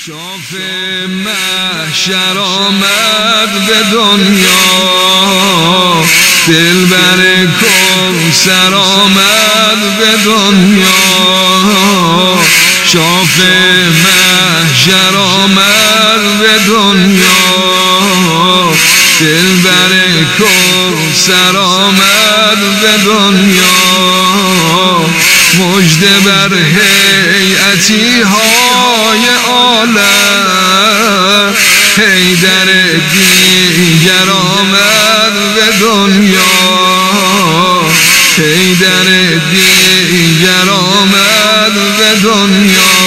شاف محشر آمد به دنیا، دلبر کوثر آمد به دنیا. شاف محشر آمد به دنیا، دلبر کوثر آمد به دنیا. مژده بر هیئتی های عالم، حیدر دیگر آمد به دنیا. حیدر دیگر آمد به دنیا.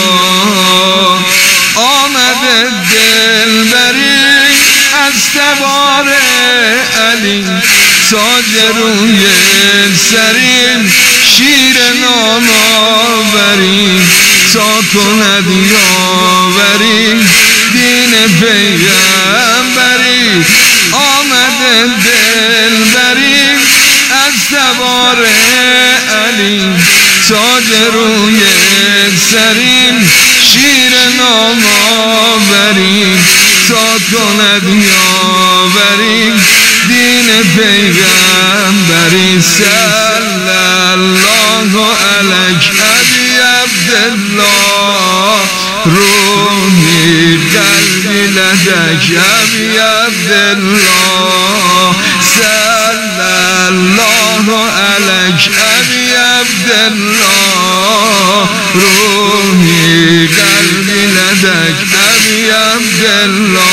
آمد دلبری از تبار علی، تاج روی سرین شیر نام آوریم، تا کند یاوری دین پیغمبری. آمد دلبری از تبار علی، تاج روی سرین شیر نام آوریم، تا کند یاوری دین پیغمبری. صلی الله علیک ابی عبدالله، روحی قلبی لدک ابی عبدالله. صلی الله علیک ابی عبدالله، روحی قلبی لدک ابی عبدالله.